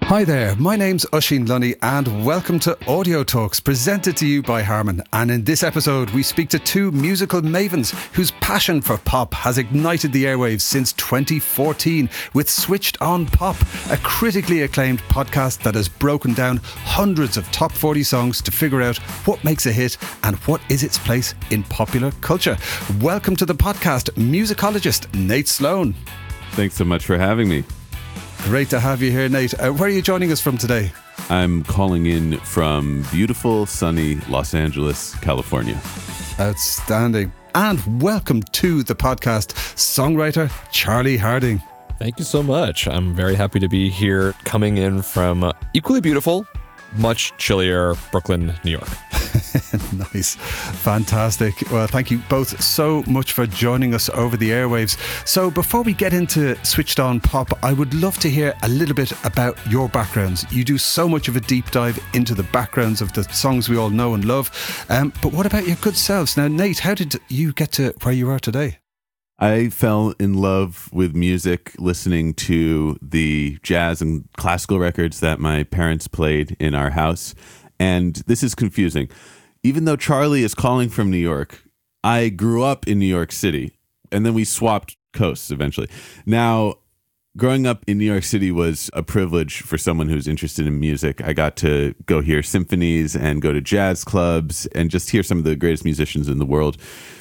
Hi there, my name's Oisín Lunny and welcome to Audio Talks, presented to you by Harman. And in this episode we speak to two musical mavens whose passion for pop has ignited the airwaves since 2014 with Switched On Pop, a critically acclaimed podcast that has broken down hundreds of top 40 songs to figure out what makes a hit and what is its place in popular culture. Welcome to the podcast, musicologist Nate Sloan. Thanks so much for having me. Great to have you here, Nate. Where are you joining us from today? I'm calling in from beautiful, sunny Los Angeles, California. Outstanding. And welcome to the podcast, songwriter Charlie Harding. Thank you so much. I'm very happy to be here, coming in from equally beautiful, much chillier Brooklyn, New York. Nice. Fantastic. Well, thank you both so much for joining us over the airwaves. So before we get into Switched On Pop, I would love to hear a little bit about your backgrounds. You do so much of a deep dive into the backgrounds of the songs we all know and love. But what about your good selves? Now, Nate, how did you get to where you are today? I fell in love with music listening to the jazz and classical records that my parents played in our house. And this is confusing. Even though Charlie is calling from New York, I grew up in New York City, and then we swapped coasts eventually. Now, growing up in New York City was a privilege for someone who's interested in music. I got to go hear symphonies and go to jazz clubs and just hear some of the greatest musicians in the world.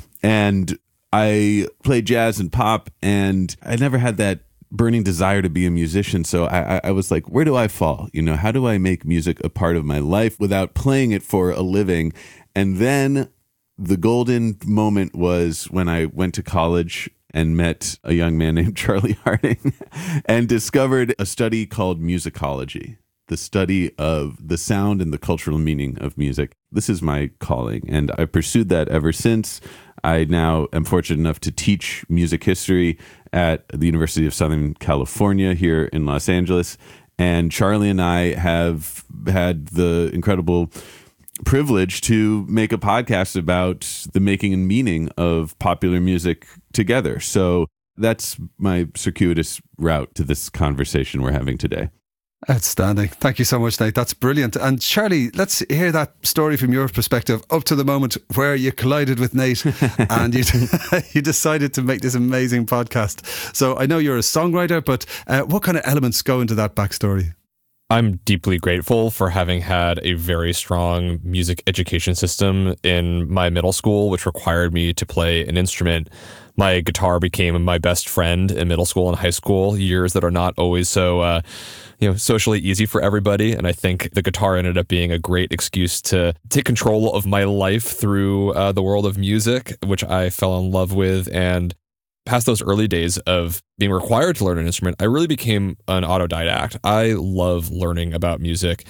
And I played jazz and pop, and I never had that burning desire to be a musician. So I was like, where do I fall? You know, how do I make music a part of my life without playing it for a living? And then the golden moment was when I went to college and met a young man named Charlie Harding and discovered a study called musicology, the study of the sound and the cultural meaning of music. This is my calling, and I pursued that ever since. I now am fortunate enough to teach music history at the University of Southern California here in Los Angeles. And Charlie and I have had the incredible privilege to make a podcast about the making and meaning of popular music together. So that's my circuitous route to this conversation we're having today. Outstanding. Thank you so much, Nate. That's brilliant. And Charlie, let's hear that story from your perspective up to the moment where you collided with Nate and you decided to make this amazing podcast. So I know you're a songwriter, but what kind of elements go into that backstory? I'm deeply grateful for having had a very strong music education system in my middle school, which required me to play an instrument. My guitar became my best friend in middle school and high school, years that are not always so socially easy for everybody. And I think the guitar ended up being a great excuse to take control of my life through the world of music, which I fell in love with. And past those early days of being required to learn an instrument, I really became an autodidact. I love learning about music.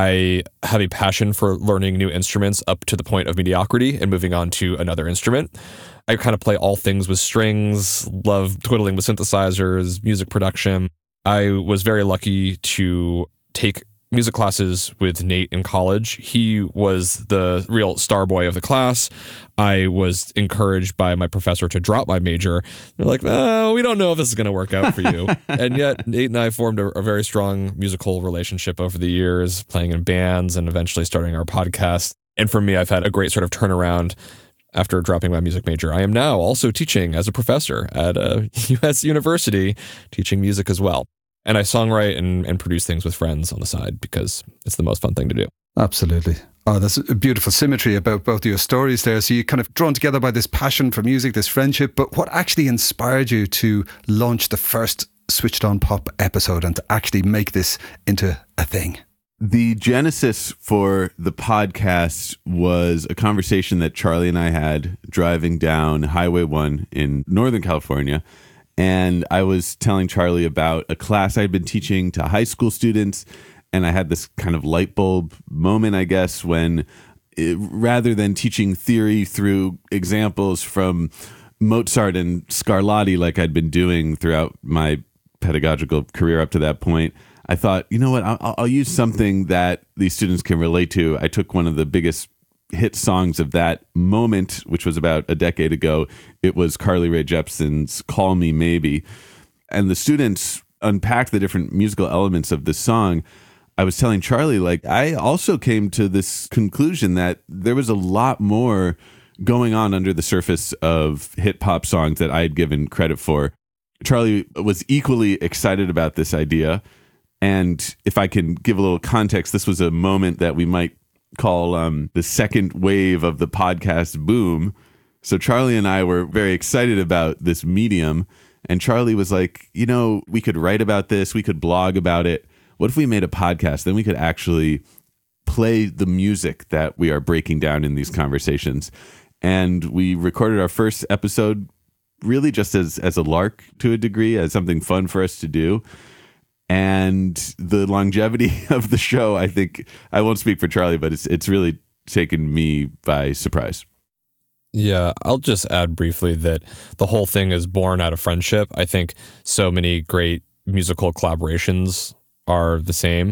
I have a passion for learning new instruments up to the point of mediocrity and moving on to another instrument. I kind of play all things with strings, love twiddling with synthesizers, music production. I was very lucky to take music classes with Nate in college. He was the real star boy of the class. I was encouraged by my professor to drop my major. They're like, oh, we don't know if this is going to work out for you. And yet Nate and I formed a very strong musical relationship over the years, playing in bands and eventually starting our podcast. And for me, I've had a great sort of turnaround after dropping my music major. I am now also teaching as a professor at a U.S. university, teaching music as well. And I songwrite and produce things with friends on the side because it's the most fun thing to do. Absolutely. Oh, there's a beautiful symmetry about both of your stories there. So you're kind of drawn together by this passion for music, this friendship. But what actually inspired you to launch the first Switched On Pop episode and to actually make this into a thing? The genesis for the podcast was a conversation that Charlie and I had driving down Highway 1 in Northern California. And I was telling Charlie about a class I'd been teaching to high school students. And I had this kind of light bulb moment, I guess, when rather than teaching theory through examples from Mozart and Scarlatti like I'd been doing throughout my pedagogical career up to that point, I thought, you know what, I'll use something that these students can relate to. I took one of the biggest hit songs of that moment, which was about a decade ago. It was Carly Rae Jepsen's Call Me Maybe. And the students unpacked the different musical elements of this song. I was telling Charlie, like, I also came to this conclusion that there was a lot more going on under the surface of hit pop songs that I had given credit for. Charlie was equally excited about this idea. And if I can give a little context, this was a moment that we might call the second wave of the podcast boom. So Charlie and I were very excited about this medium. And Charlie was like, you know, we could write about this. We could blog about it. What if we made a podcast? Then we could actually play the music that we are breaking down in these conversations. And we recorded our first episode really just as a lark to a degree, as something fun for us to do. And the longevity of the show, I think, I won't speak for Charlie, but it's really taken me by surprise. Yeah, I'll just add briefly that the whole thing is born out of friendship. I think so many great musical collaborations are the same.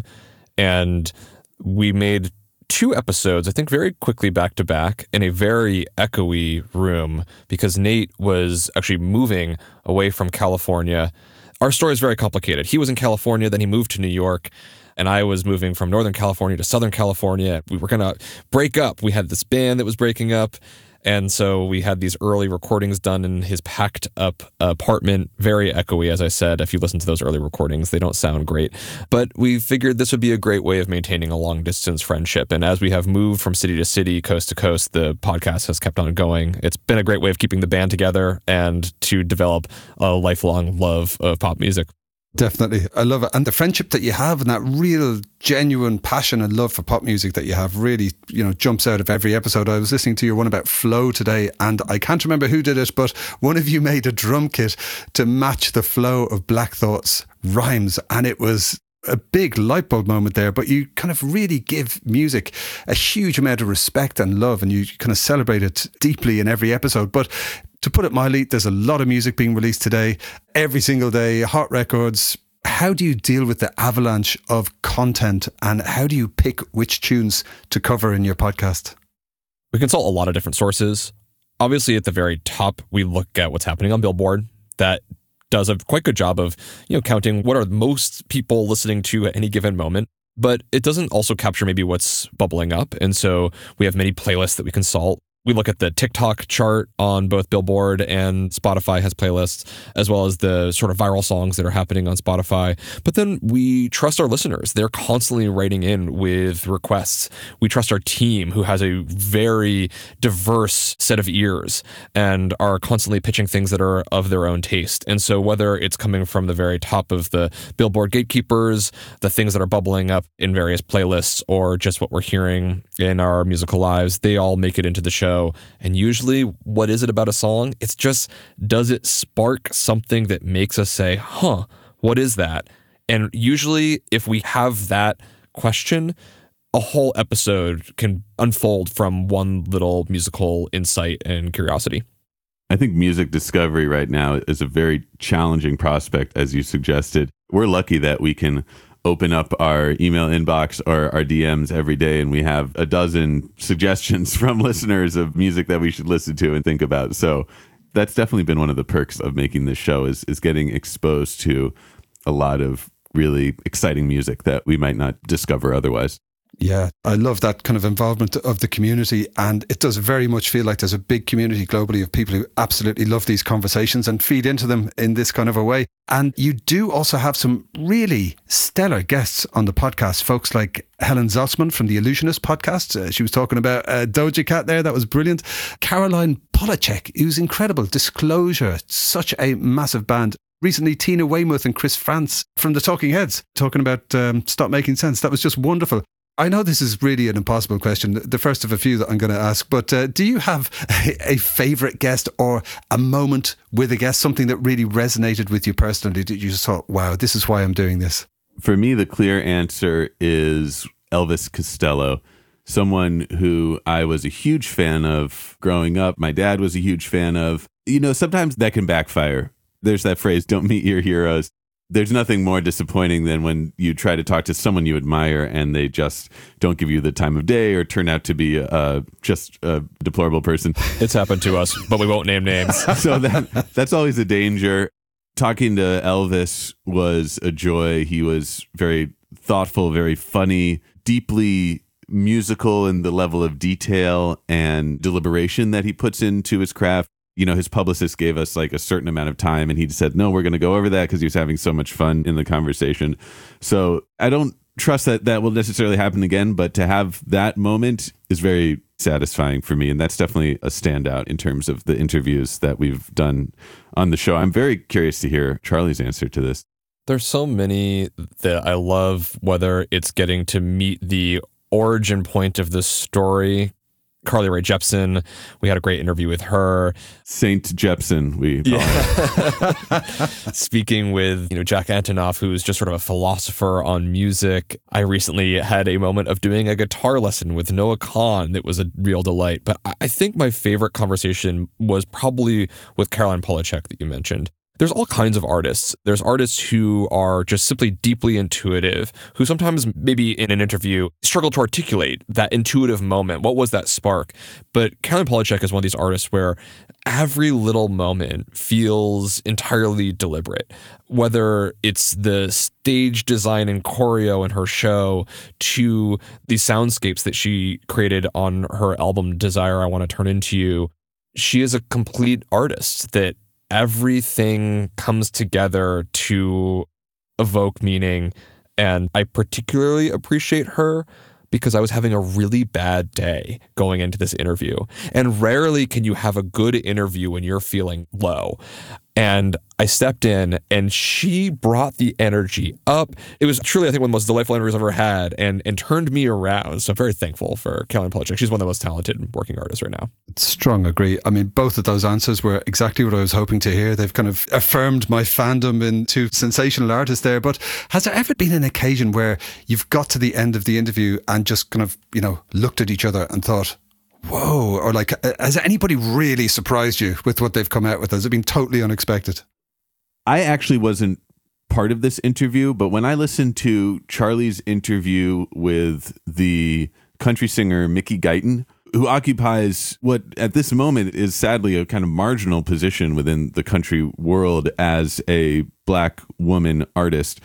And we made 2 episodes, I think very quickly back to back in a very echoey room because Nate was actually moving away from California. Our story is very complicated. He was in California, then he moved to New York, and I was moving from Northern California to Southern California. We were going to break up. We had this band that was breaking up. And so we had these early recordings done in his packed up apartment, very echoey, as I said. If you listen to those early recordings, they don't sound great. But we figured this would be a great way of maintaining a long distance friendship. And as we have moved from city to city, coast to coast, the podcast has kept on going. It's been a great way of keeping the band together and to develop a lifelong love of pop music. Definitely. I love it. And the friendship that you have and that real genuine passion and love for pop music that you have really, jumps out of every episode. I was listening to your one about flow today and I can't remember who did it, but one of you made a drum kit to match the flow of Black Thought's rhymes. And it was a big light bulb moment there, but you kind of really give music a huge amount of respect and love and you kind of celebrate it deeply in every episode. But to put it mildly, there's a lot of music being released today, every single day, hot records. How do you deal with the avalanche of content and how do you pick which tunes to cover in your podcast? We consult a lot of different sources. Obviously, at the very top, we look at what's happening on Billboard. That does a quite good job of, counting what are most people listening to at any given moment. But it doesn't also capture maybe what's bubbling up. And so we have many playlists that we consult. We look at the TikTok chart on both Billboard and Spotify has playlists, as well as the sort of viral songs that are happening on Spotify. But then we trust our listeners. They're constantly writing in with requests. We trust our team, who has a very diverse set of ears and are constantly pitching things that are of their own taste. And so whether it's coming from the very top of the Billboard gatekeepers, the things that are bubbling up in various playlists, or just what we're hearing in our musical lives, they all make it into the show. And usually, what is it about a song? It's just, does it spark something that makes us say, huh, what is that? And usually, if we have that question, a whole episode can unfold from one little musical insight and curiosity. I think music discovery right now is a very challenging prospect, as you suggested. We're lucky that we can open up our email inbox or our DMs every day and we have a dozen suggestions from listeners of music that we should listen to and think about. So that's definitely been one of the perks of making this show is getting exposed to a lot of really exciting music that we might not discover otherwise. Yeah, I love that kind of involvement of the community, and it does very much feel like there's a big community globally of people who absolutely love these conversations and feed into them in this kind of a way. And you do also have some really stellar guests on the podcast, folks like Helen Zossman from the Illusionist podcast. She was talking about Doja Cat there. That was brilliant. Caroline Polachek, who's incredible. Disclosure, such a massive band. Recently, Tina Weymouth and Chris France from the Talking Heads talking about Stop Making Sense. That was just wonderful. I know this is really an impossible question, the first of a few that I'm going to ask, but do you have a favourite guest or a moment with a guest, something that really resonated with you personally, that you just thought, wow, this is why I'm doing this? For me, the clear answer is Elvis Costello, someone who I was a huge fan of growing up. My dad was a huge fan of. Sometimes that can backfire. There's that phrase, don't meet your heroes. There's nothing more disappointing than when you try to talk to someone you admire and they just don't give you the time of day or turn out to be just a deplorable person. It's happened to us, but we won't name names. So that's always a danger. Talking to Elvis was a joy. He was very thoughtful, very funny, deeply musical in the level of detail and deliberation that he puts into his craft. You know, his publicist gave us like a certain amount of time and he said, no, we're going to go over that because he was having so much fun in the conversation. So I don't trust that that will necessarily happen again, but to have that moment is very satisfying for me. And that's definitely a standout in terms of the interviews that we've done on the show. I'm very curious to hear Charlie's answer to this. There's so many that I love, whether it's getting to meet the origin point of this story. Carly Rae Jepsen, we had a great interview with her. Saint Jepsen, we call her. Speaking with, Jack Antonoff, who's just sort of a philosopher on music. I recently had a moment of doing a guitar lesson with Noah Kahn that was a real delight. But I think my favorite conversation was probably with Caroline Polachek that you mentioned. There's all kinds of artists. There's artists who are just simply deeply intuitive, who sometimes maybe in an interview struggle to articulate that intuitive moment. What was that spark? But Caroline Polachek is one of these artists where every little moment feels entirely deliberate. Whether it's the stage design and choreo in her show to the soundscapes that she created on her album Desire I Want to Turn Into You, she is a complete artist that everything comes together to evoke meaning. And I particularly appreciate her because I was having a really bad day going into this interview. And rarely can you have a good interview when you're feeling low. And I stepped in and she brought the energy up. It was truly, I think, one of the most delightful interviews I've ever had and turned me around. So I'm very thankful for Caroline Polachek. She's one of the most talented working artists right now. Strong agree. I mean, both of those answers were exactly what I was hoping to hear. They've kind of affirmed my fandom in two sensational artists there. But has there ever been an occasion where you've got to the end of the interview and just kind of, looked at each other and thought, whoa, or like, has anybody really surprised you with what they've come out with? Has it been totally unexpected? I actually wasn't part of this interview, but when I listened to Charlie's interview with the country singer Mickey Guyton, who occupies what at this moment is sadly a kind of marginal position within the country world as a Black woman artist,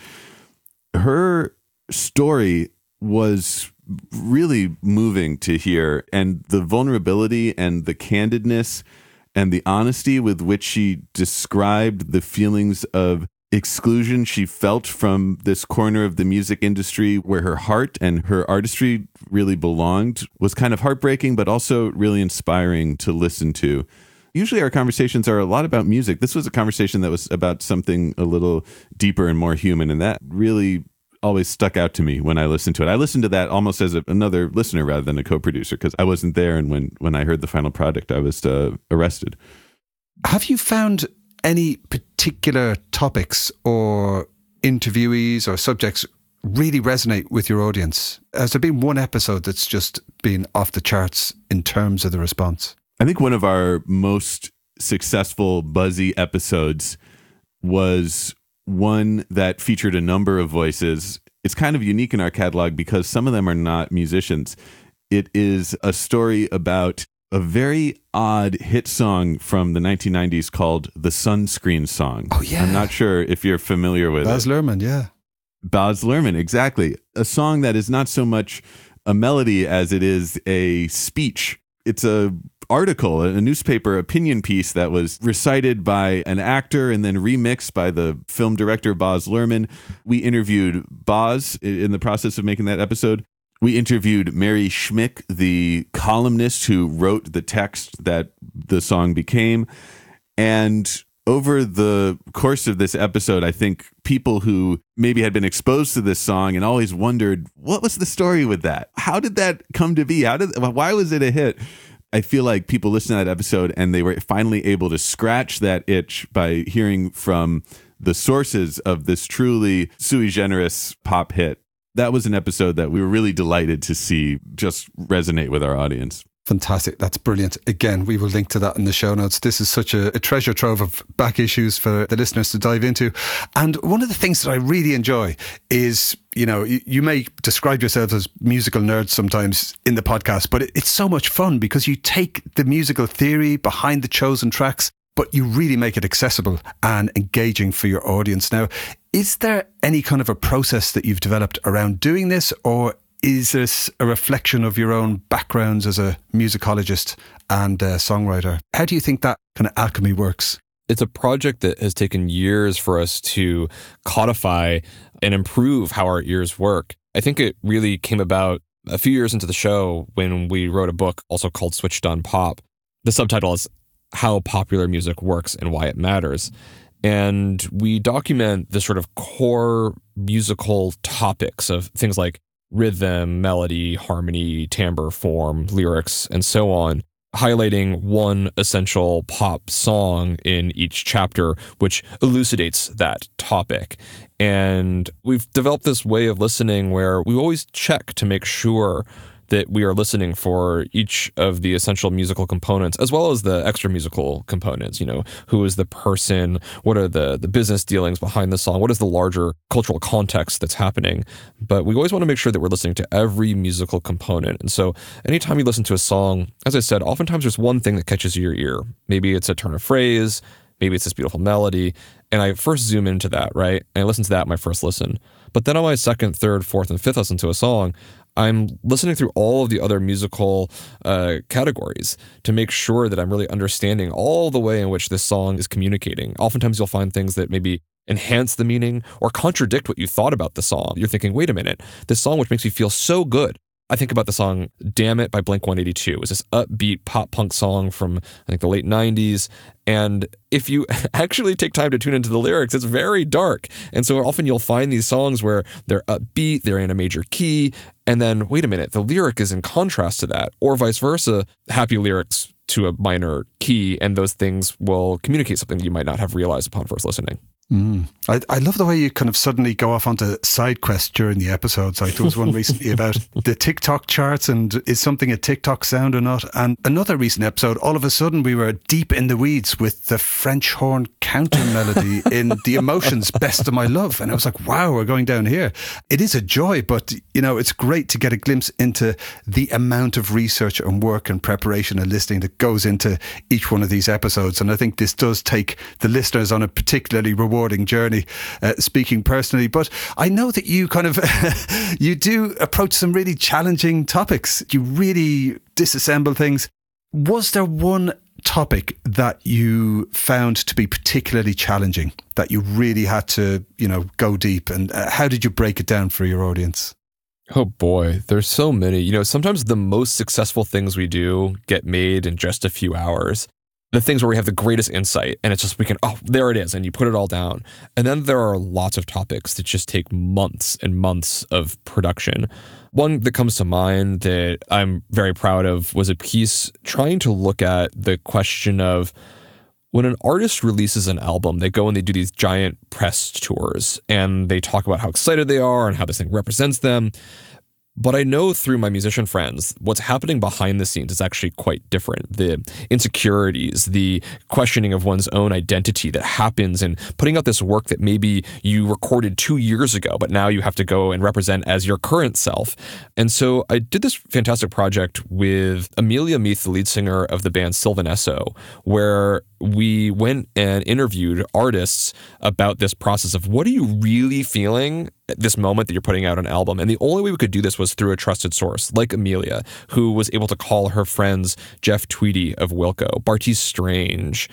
her story was really moving to hear, and the vulnerability and the candidness and the honesty with which she described the feelings of exclusion she felt from this corner of the music industry where her heart and her artistry really belonged was kind of heartbreaking, but also really inspiring to listen to. Usually our conversations are a lot about music. This was a conversation that was about something a little deeper and more human, and that really always stuck out to me when I listened to it. I listened to that almost as another listener rather than a co-producer because I wasn't there, and when I heard the final product, I was arrested. Have you found any particular topics or interviewees or subjects really resonate with your audience? Has there been one episode that's just been off the charts in terms of the response? I think one of our most successful buzzy episodes was one that featured a number of voices. It's kind of unique in our catalog because some of them are not musicians. It is a story about a very odd hit song from the 1990s called The Sunscreen Song. Oh, yeah. I'm not sure if you're familiar with Baz it. Luhrmann, yeah. Baz Luhrmann, exactly. A song that is not so much a melody as it is a speech. It's a article, a newspaper opinion piece that was recited by an actor and then remixed by the film director Baz Luhrmann. We interviewed Baz in the process of making that episode. We interviewed Mary Schmick, the columnist who wrote the text that the song became. And over the course of this episode, I think people who maybe had been exposed to this song and always wondered, what was the story with that? How did that come to be? Why was it a hit? I feel like people listened to that episode and they were finally able to scratch that itch by hearing from the sources of this truly sui generis pop hit. That was an episode that we were really delighted to see just resonate with our audience. Fantastic. That's brilliant. Again, we will link to that in the show notes. This is such a treasure trove of back issues for the listeners to dive into. And one of the things that I really enjoy is, you may describe yourselves as musical nerds sometimes in the podcast, but it's so much fun because you take the musical theory behind the chosen tracks, but you really make it accessible and engaging for your audience. Now, Is there any kind of a process that you've developed around doing this, or is this a reflection of your own backgrounds as a musicologist and a songwriter? How do you think that kind of alchemy works? It's a project that has taken years for us to codify and improve how our ears work. I think it really came about a few years into the show when we wrote a book also called Switched on Pop. The subtitle is How Popular Music Works and Why It Matters. And we document the sort of core musical topics of things like rhythm, melody, harmony, timbre, form, lyrics, and so on, highlighting one essential pop song in each chapter, which elucidates that topic. And we've developed this way of listening where we always check to make sure that we are listening for each of the essential musical components, as well as the extra musical components. You know, who is the person? What are the business dealings behind the song? What is the larger cultural context that's happening? But we always want to make sure that we're listening to every musical component. And so anytime you listen to a song, as I said, oftentimes there's one thing that catches your ear. Maybe it's a turn of phrase, maybe it's this beautiful melody. And I first zoom into that, right? And I listen to that my first listen. But then on my second, third, fourth, and fifth listen to a song, I'm listening through all of the other musical categories to make sure that I'm really understanding all the way in which this song is communicating. Oftentimes you'll find things that maybe enhance the meaning or contradict what you thought about the song. You're thinking, wait a minute, this song which makes me feel so good. I think about the song Damn It by Blink-182. It's this upbeat pop punk song from, I think, the late 90s. And if you actually take time to tune into the lyrics, it's very dark. And so often you'll find these songs where they're upbeat, they're in a major key, and then, wait a minute, the lyric is in contrast to that. Or vice versa, happy lyrics to a minor key, and those things will communicate something you might not have realized upon first listening. I love the way you kind of suddenly go off onto side quests during the episodes. Like there was one recently about the TikTok charts and is something a TikTok sound or not? And another recent episode, all of a sudden we were deep in the weeds with the French horn counter melody in The Emotions' Best of My Love. And I was like, wow, we're going down here. It is a joy, but you know, it's great to get a glimpse into the amount of research and work and preparation and listening that goes into each one of these episodes. And I think this does take the listeners on a particularly rewarding journey, speaking personally. But I know that you kind of you do approach some really challenging topics. You really disassemble things. Was there one topic that you found to be particularly challenging, that you really had to, you know, go deep? And how did you break it down for your audience? Oh boy, there's so many. You know, sometimes the most successful things we do get made in just a few hours. The things where we have the greatest insight and it's just, we can, oh, there it is. And you put it all down. And then there are lots of topics that just take months and months of production. One that comes to mind that I'm very proud of was a piece trying to look at the question of when an artist releases an album, they go and they do these giant press tours and they talk about how excited they are and how this thing represents them. But I know through my musician friends, what's happening behind the scenes is actually quite different. The insecurities, the questioning of one's own identity that happens in putting out this work that maybe you recorded 2 years ago, but now you have to go and represent as your current self. And so I did this fantastic project with Amelia Meath, the lead singer of the band Sylvan Esso, where we went and interviewed artists about this process of what are you really feeling at this moment that you're putting out an album. And the only way we could do this was through a trusted source like Amelia, who was able to call her friends Jeff Tweedy of Wilco, Bartees Strange,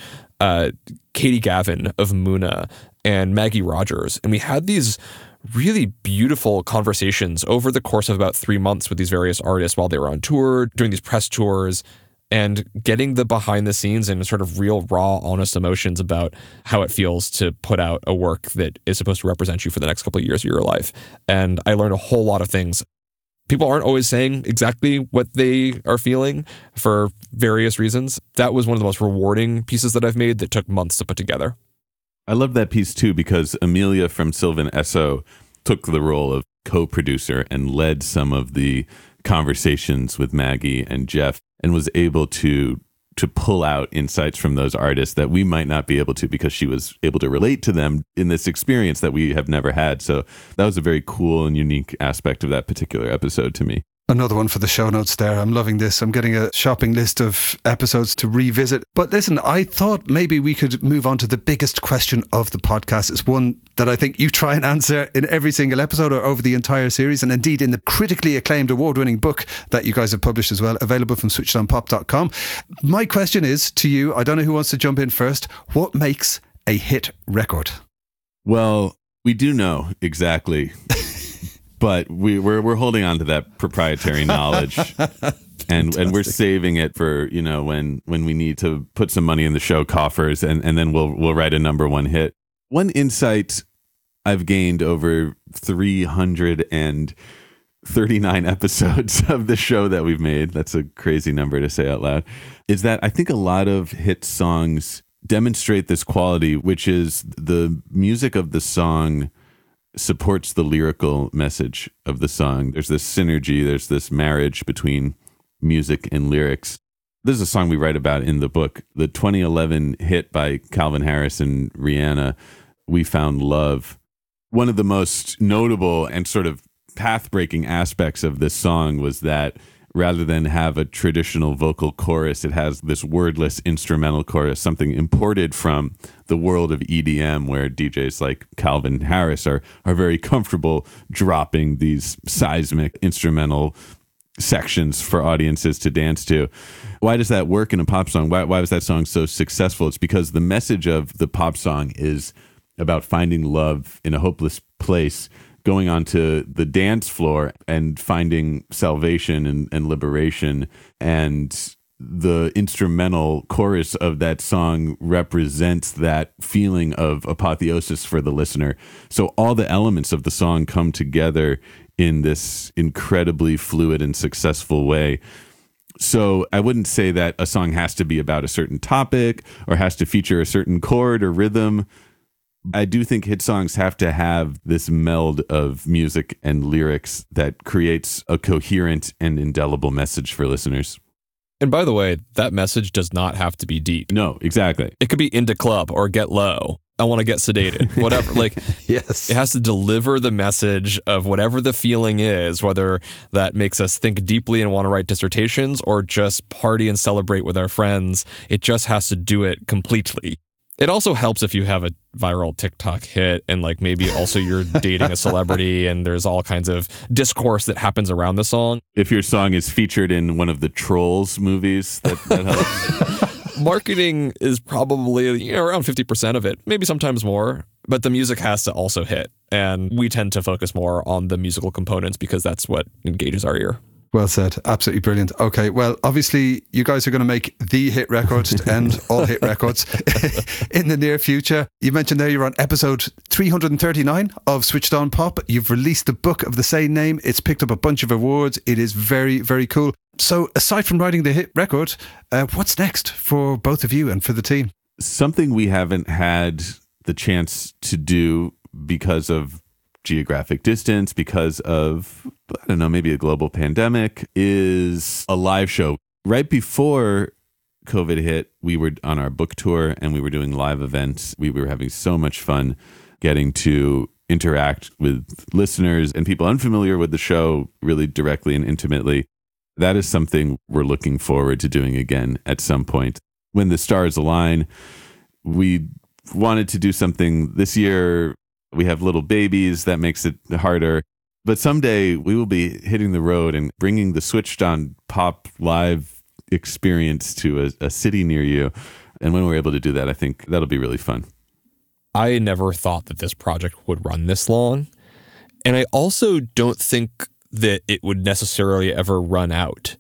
Katie Gavin of Muna, and Maggie Rogers. And we had these really beautiful conversations over the course of about 3 months with these various artists while they were on tour, doing these press tours, and getting the behind the scenes and sort of real, raw, honest emotions about how it feels to put out a work that is supposed to represent you for the next couple of years of your life. And I learned a whole lot of things. People aren't always saying exactly what they are feeling for various reasons. That was one of the most rewarding pieces that I've made that took months to put together. I love that piece too, because Amelia from Sylvan Esso took the role of co-producer and led some of the conversations with Maggie and Jeff, and was able to pull out insights from those artists that we might not be able to, because she was able to relate to them in this experience that we have never had. So that was a very cool and unique aspect of that particular episode to me. Another one for the show notes there. I'm loving this. I'm getting a shopping list of episodes to revisit. But listen, I thought maybe we could move on to the biggest question of the podcast. It's one that I think you try and answer in every single episode or over the entire series, and indeed in the critically acclaimed award-winning book that you guys have published as well, available from switchedonpop.com. My question is to you, I don't know who wants to jump in first, what makes a hit record? Well, we do know exactly, but we're holding on to that proprietary knowledge, and we're saving it for, you know, when we need to put some money in the show coffers, and then we'll write a number one hit. One insight I've gained over 339 episodes of the show that we've made, that's a crazy number to say out loud, is that I think a lot of hit songs demonstrate this quality, which is the music of the song supports the lyrical message of the song. There's this synergy, there's this marriage between music and lyrics. This is a song we write about in the book, the 2011 hit by Calvin Harris and Rihanna, We Found Love. One of the most notable and sort of path-breaking aspects of this song was that rather than have a traditional vocal chorus, it has this wordless instrumental chorus, something imported from the world of EDM, where DJs like Calvin Harris are very comfortable dropping these seismic instrumental sections for audiences to dance to. Why does that work in a pop song? Why was that song so successful? It's because the message of the pop song is about finding love in a hopeless place, going onto the dance floor and finding salvation and liberation. And the instrumental chorus of that song represents that feeling of apotheosis for the listener. So all the elements of the song come together in this incredibly fluid and successful way. So I wouldn't say that a song has to be about a certain topic or has to feature a certain chord or rhythm. I do think hit songs have to have this meld of music and lyrics that creates a coherent and indelible message for listeners. And by the way, that message does not have to be deep. No, exactly. It could be into club or get low. I want to get sedated, whatever. Like, yes, it has to deliver the message of whatever the feeling is, whether that makes us think deeply and want to write dissertations or just party and celebrate with our friends. It just has to do it completely. It also helps if you have a viral TikTok hit and like maybe also you're dating a celebrity and there's all kinds of discourse that happens around the song. If your song is featured in one of the Trolls movies, that helps. Marketing is probably around 50% of it, maybe sometimes more, but the music has to also hit. And we tend to focus more on the musical components because that's what engages our ear. Well said. Absolutely brilliant. Okay, well, obviously, you guys are going to make the hit record to end all hit records in the near future. You mentioned there you're on episode 339 of Switched On Pop. You've released the book of the same name. It's picked up a bunch of awards. It is very, very cool. So aside from writing the hit record, what's next for both of you and for the team? Something we haven't had the chance to do because of geographic distance, because of, I don't know, maybe a global pandemic, is a live show. Right before COVID hit, we were on our book tour and we were doing live events. We were having so much fun getting to interact with listeners and people unfamiliar with the show really directly and intimately. That is something we're looking forward to doing again at some point. When the stars align, we wanted to do something this year. We have little babies, that makes it harder. But someday we will be hitting the road and bringing the Switched On Pop live experience to a city near you. And when we're able to do that, I think that'll be really fun. I never thought that this project would run this long. And I also don't think that it would necessarily ever run out.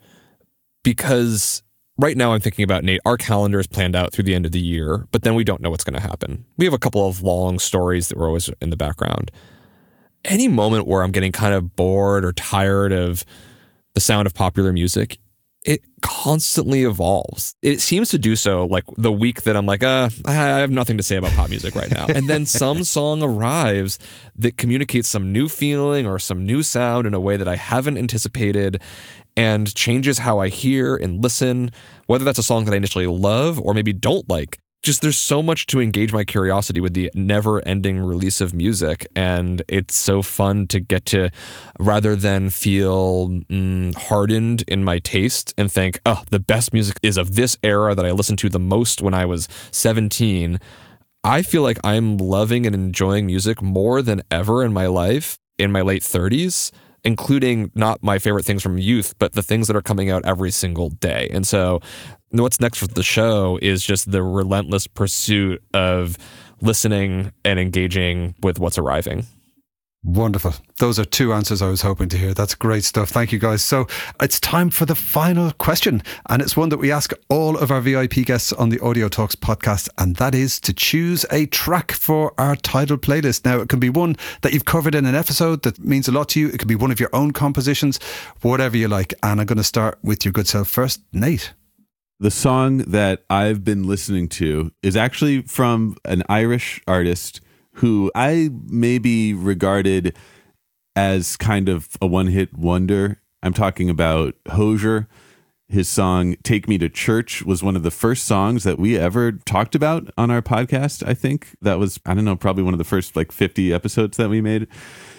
Because right now I'm thinking about, Nate, our calendar is planned out through the end of the year, but then we don't know what's going to happen. We have a couple of long stories that were always in the background. Any moment where I'm getting kind of bored or tired of the sound of popular music, it constantly evolves. It seems to do so like the week that I'm like, I have nothing to say about pop music right now. And then some song arrives that communicates some new feeling or some new sound in a way that I haven't anticipated and changes how I hear and listen, whether that's a song that I initially love or maybe don't like. just there's so much to engage my curiosity with the never-ending release of music, and it's so fun to get to, rather than feel hardened in my taste and think, oh, the best music is of this era that I listened to the most when I was 17. I feel like I'm loving and enjoying music more than ever in my life in my late 30s, including not my favorite things from youth, but the things that are coming out every single day. And so what's next for the show is just the relentless pursuit of listening and engaging with what's arriving. Wonderful. Those are two answers I was hoping to hear. That's great stuff. Thank you, guys. So it's time for the final question. And it's one that we ask all of our VIP guests on the Audio Talks podcast. And that is to choose a track for our title playlist. Now, it can be one that you've covered in an episode that means a lot to you. It could be one of your own compositions, whatever you like. And I'm going to start with your good self first. Nate. The song that I've been listening to is actually from an Irish artist who I maybe regarded as kind of a one-hit wonder. I'm talking about Hozier. His song Take Me to Church was one of the first songs that we ever talked about on our podcast, I think. That was, I don't know, probably one of the first 50 episodes that we made.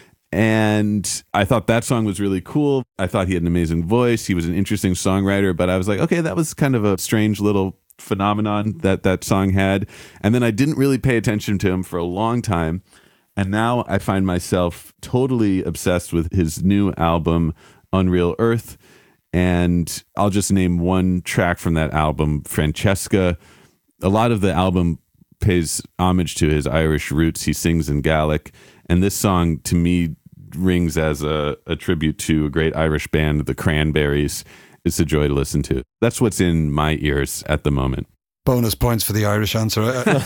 And I thought that song was really cool. I thought he had an amazing voice. He was an interesting songwriter, but I was like, okay, that was kind of a strange little phenomenon that song had. And then I didn't really pay attention to him for a long time. And now I find myself totally obsessed with his new album, Unreal Earth. And I'll just name one track from that album, Francesca. A lot of the album pays homage to his Irish roots. He sings in Gaelic. And this song, to me, rings as a tribute to a great Irish band, the Cranberries. It's a joy to listen to. That's what's in my ears at the moment. Bonus points for the Irish answer.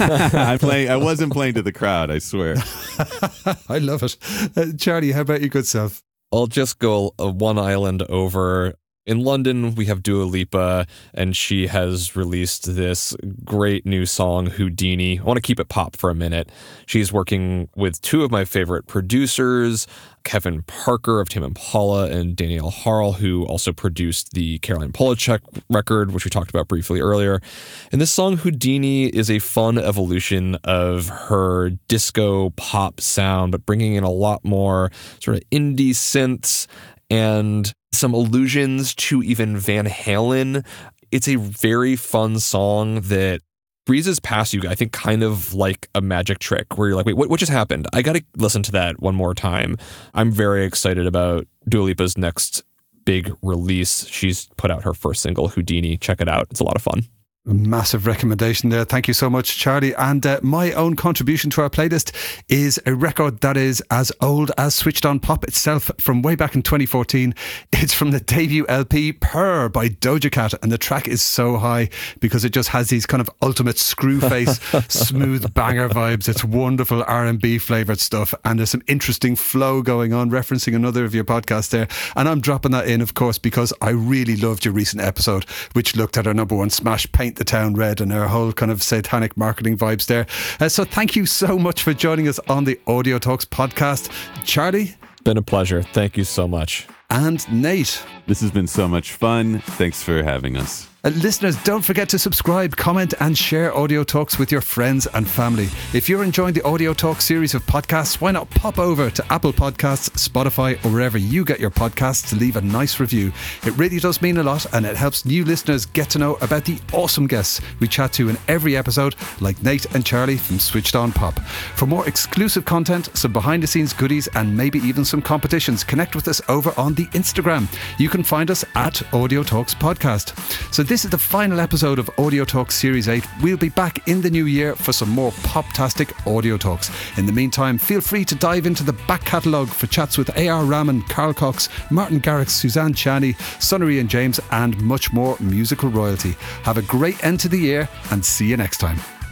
I wasn't playing to the crowd, I swear. I love it. Charlie, how about your good self? I'll just go one island over. In London, we have Dua Lipa, and she has released this great new song, Houdini. I want to keep it pop for a minute. She's working with two of my favorite producers, Kevin Parker of Tame Impala and Danielle Harl, who also produced the Caroline Polachek record, which we talked about briefly earlier. And this song, Houdini, is a fun evolution of her disco pop sound, but bringing in a lot more sort of indie synths and some allusions to even Van Halen. It's a very fun song that breezes past you, I think, kind of like a magic trick where you're like, wait, what just happened? I got to listen to that one more time. I'm very excited about Dua Lipa's next big release. She's put out her first single, Houdini. Check it out. It's a lot of fun. A massive recommendation there. Thank you so much, Charlie. And my own contribution to our playlist is a record that is as old as Switched On Pop itself, from way back in 2014. It's from the debut LP Purr by Doja Cat, and the track is so high because it just has these kind of ultimate screw face, smooth banger vibes. It's wonderful R&B flavoured stuff, and there's some interesting flow going on, referencing another of your podcasts there. And I'm dropping that in, of course, because I really loved your recent episode, which looked at our number one smash, Paint the Town Red, and our whole kind of satanic marketing vibes there. So thank you so much for joining us on the Audio Talks podcast. Charlie? Been a pleasure. Thank you so much. And Nate? This has been so much fun. Thanks for having us. Listeners, don't forget to subscribe, comment and share Audio Talks with your friends and family. If you're enjoying the Audio Talks series of podcasts, why not pop over to Apple Podcasts, Spotify or wherever you get your podcasts to leave a nice review. It really does mean a lot, and it helps new listeners get to know about the awesome guests we chat to in every episode, like Nate and Charlie from Switched On Pop. For more exclusive content, some behind the scenes goodies and maybe even some competitions, connect with us over on the Instagram. You can find us at Audio Talks Podcast. So this is the final episode of Audio Talks Series 8. We'll be back in the new year for some more pop-tastic Audio Talks. In the meantime, feel free to dive into the back catalogue for chats with A.R. Rahman, Carl Cox, Martin Garrix, Suzanne Chani, Sonnery and James, and much more musical royalty. Have a great end to the year, and see you next time.